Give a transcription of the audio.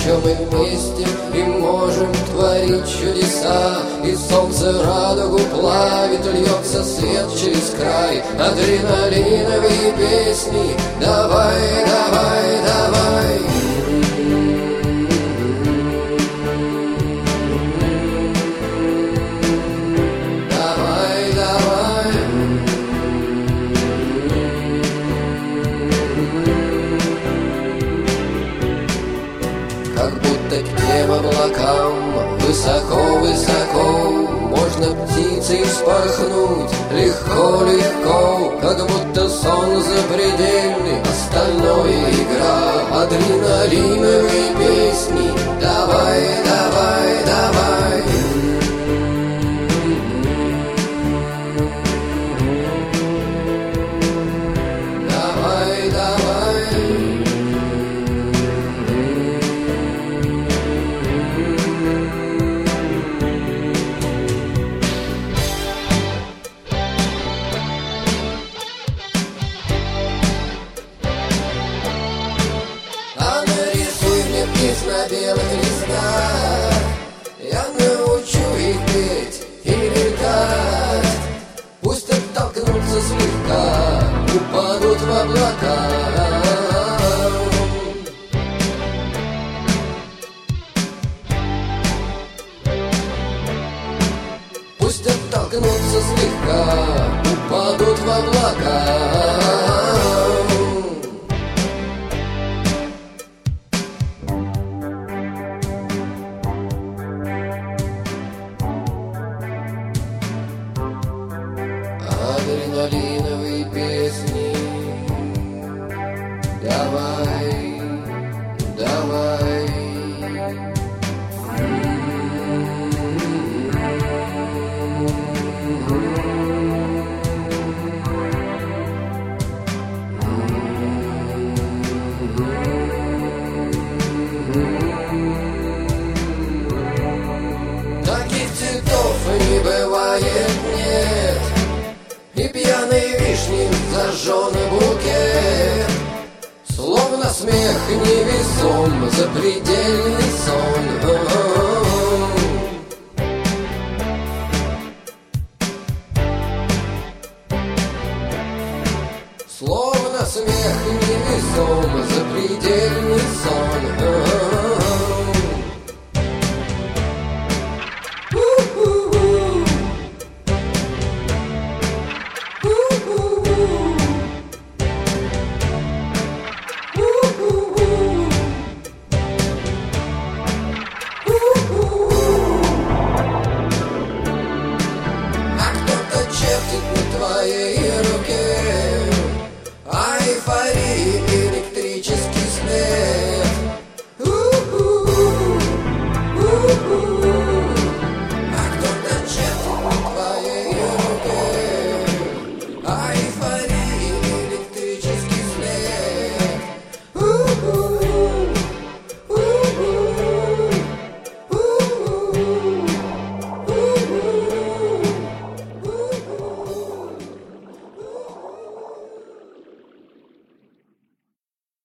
еще мы вместе и можем творить чудеса. И солнце радугу плавит, льется свет через край. Адреналиновые песни, давай, давай, давай. Как будто к тем облакам высоко-высоко можно птицей вспорхнуть легко-легко. Как будто сон запредельный, остальное игра. Адреналиновые песни, давай, давай, давай. Давай, давай. На белых листах я научу их петь и летать. Пусть оттолкнутся слегка, упадут в облака. Пусть оттолкнутся слегка, упадут в облака. Адреналиновые песни, давай, давай. Таких цветов не бывает, нет. И пьяной вишни зажженный букет, словно смех невесом, запредельный сон.